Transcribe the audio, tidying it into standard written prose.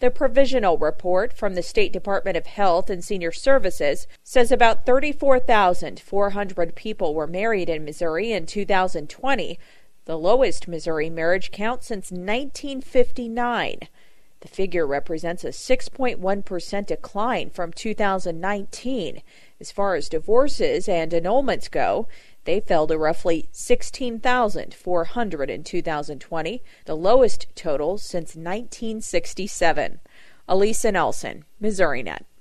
The provisional report from the State Department of Health and Senior Services says about 34,400 people were married in Missouri in 2020, the lowest Missouri marriage count since 1959. The figure represents a 6.1% decline from 2019. As far as divorces and annulments go, they fell to roughly 16,400 in 2020, the lowest total since 1967. Elisa Nelson, MissouriNet.